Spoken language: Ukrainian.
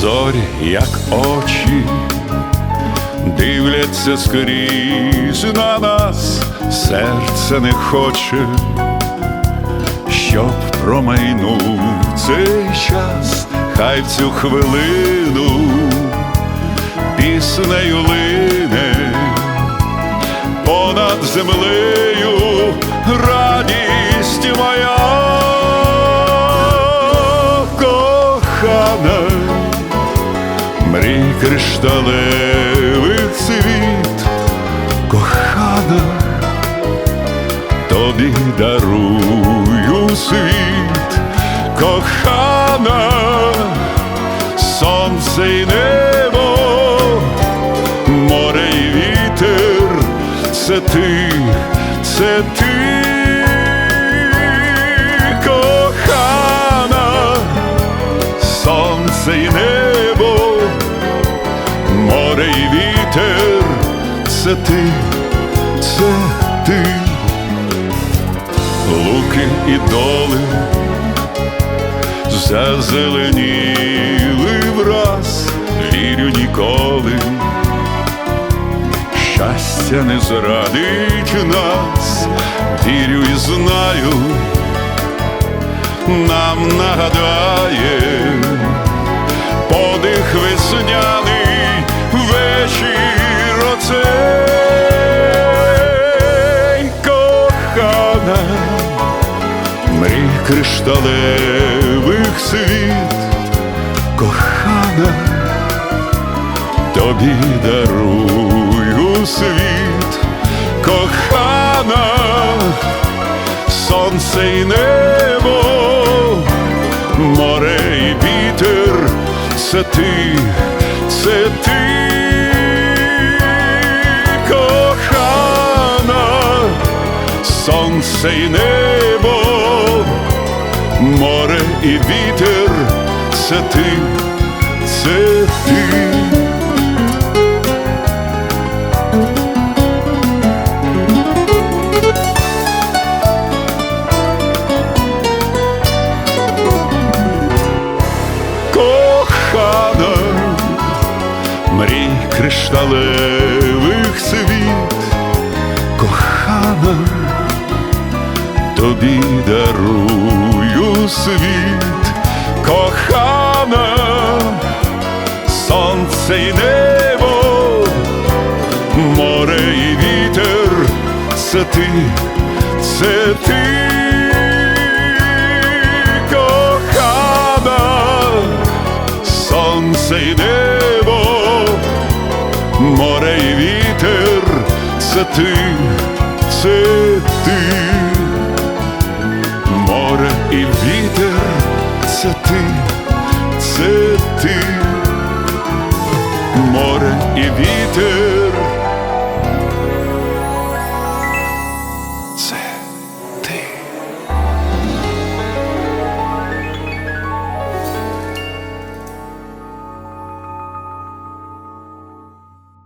зорі, як очі, дивляться скрізь на нас, серце не хоче, щоб промайнув цей час. Хай в цю хвилину піснею лине понад землею радість моя. Кохана, мрій кришталевих світ, кохана, тобі дарую світ, кохана, сонце й небо, море й вітер, це ти, це ти, кохана, сонце й небо, море й вітер, це ти, це ти. Луки і доли зазеленіли враз, вірю ніколи щастя не зрадить нас, вірю і знаю, нам нагадає подих весняний вечір оцей. Кохана, мрій кришталевих світ, кохана, тобі дарую світ, кохана, сонце й небо, море й вітер, це ти, це ти, кохана, сонце й небо, море і вітер, це ти, це ти. Кохана, мрій кришталевих світ, кохана, тобі дарую світ, кохана, сонце й небо, море і вітер, це ти, це ти, кохана, сонце й небо, море й вітер, це ти, це ти, море і вітер, це ти.